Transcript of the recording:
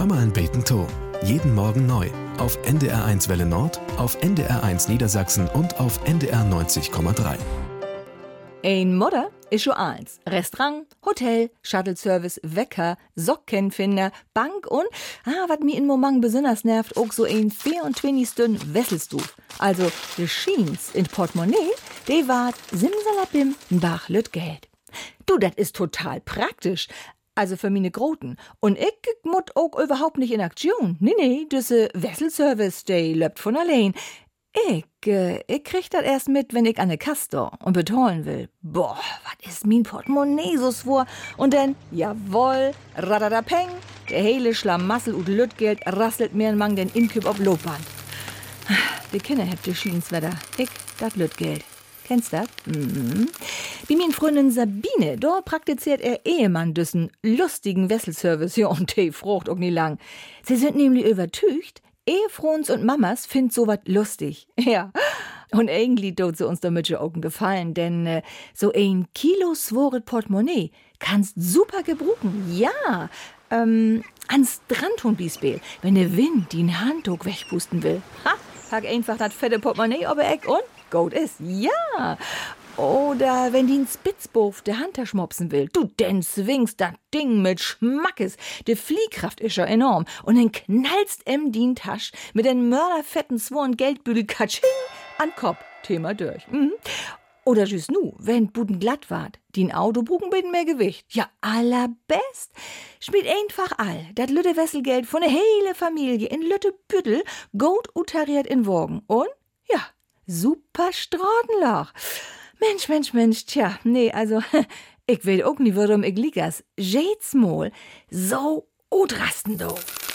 Hör mal ein Beten to. Jeden Morgen neu. Auf NDR1 Welle Nord, auf NDR1 Niedersachsen und auf NDR 90,3. Ein Modder ist schon eins. Restaurant, Hotel, Shuttle-Service, Wecker, Sockenfinder, Bank und, was mir in Moment besonders nervt, auch so ein 24 Wesselstuf. Also, de Schiens in Portemonnaie, de wart simsalabim n Bach Lütgeld. Du, das ist total praktisch. Also für meine Groten. Und ich mut auch überhaupt nicht in Aktion. Nee, diese Wesselservice, der läuft von allein. Ich krieg das erst mit, wenn ich an ne Kasse und betollen will. Boah, was ist mein Portemonnaie so vor? Und dann, jawohl, radadapeng, der hele Schlamassel und Lütgeld rasselt mir Mang den Inküb auf Lobband. Die Kinder habt ihr Schienswetter. Ich, dat Lütgeld. Kennst das? Mhm. Wie min Freundin Sabine, da praktiziert er Ehemann düssen lustigen Wesselservice, ja, und die frucht auch nie lang. Sie sind nämlich übertücht, Ehefrons und Mamas find so wat lustig. Ja. Und irgendwie tut sie uns damit schon auch gefallen, denn so ein Kilo svoret Portemonnaie kannst super gebruchen. Ja. Ans Strandhund Biesbeel, wenn der Wind den Handtuch wegpusten will. Ha, pack einfach das fette Portemonnaie ob Eck und gut ist. Ja. Oder wenn die n Spitzbof der Handtasche mopsen will. Du, denn swingst das Ding mit Schmackes. Die Fliehkraft ist ja enorm. Und dann knallst die Tasch mit den mörderfetten Zworen Geldbügel katsching an Kopf. Thema durch. Mhm. Oder just nu, wenn Buden glatt wart, die n Auto buchen mit mehr Gewicht. Ja, allerbest. Spielt einfach all, dat lütte Wesselgeld von der hele Familie in lütte Büttel, gut utariert in Wogen. Und, ja, super Stratenlach. Mensch, tja, nee, also, ich weet auch nie, warum ich liegers. Jedes Mal so utrasten do.